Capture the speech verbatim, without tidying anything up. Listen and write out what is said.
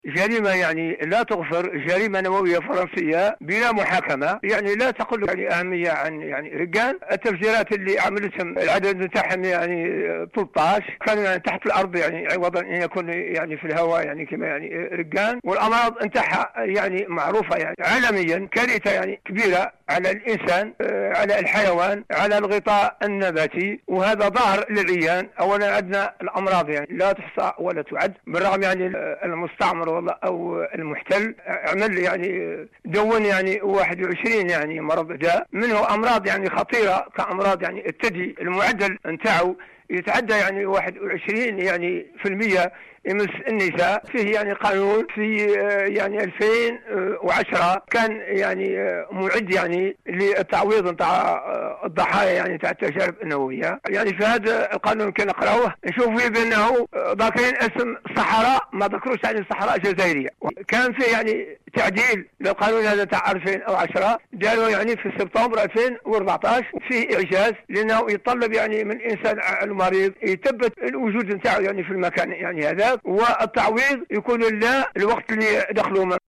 جريمة يعني لا تغفر، جريمة نووية فرنسية بلا محاكمة، يعني لا تقل يعني أهمية عن يعني رجال. التفجيرات اللي عملتهم العدد بتاعهم يعني ثلاثة عشر كانوا يعني تحت الأرض، يعني عوضا أن يكون يعني في الهواء يعني كما يعني رجال. والأمراض نتاعها يعني معروفة يعني عالميا، كارثة يعني كبيرة على الإنسان، على الحيوان، على الغطاء النباتي، وهذا ظاهر للعيان. أولا عندنا الأمراض يعني لا تحصى ولا تعد، بالرغم يعني المستعمر والله أو المحتل عمل يعني دون يعني واحد وعشرين يعني مرض جاء منه أمراض يعني خطيرة كأمراض يعني الثدي، المعدل نتاعو يتعدى يعني واحد وعشرين يعني في المية يمس النساء. فيه يعني قانون في يعني ألفين وعشرة كان يعني معد يعني للتعويض نتاع الضحايا يعني تاع التجارب النوويه. يعني في هذا القانون كان نقراوه نشوف فيه بانه ذاكرين اسم صحراء، ما ذكروش يعني صحراء جزائريه. كان فيه يعني تعديل للقانون هذا تاع ألفين وعشرة، داروا يعني في سبتمبر ألفين وأربعة عشر. فيه اعجاز لانه يتطلب يعني من الانسان المريض يثبت الوجود نتاعو يعني في المكان يعني هذا، والتعويض يكون له الوقت اللي دخلوا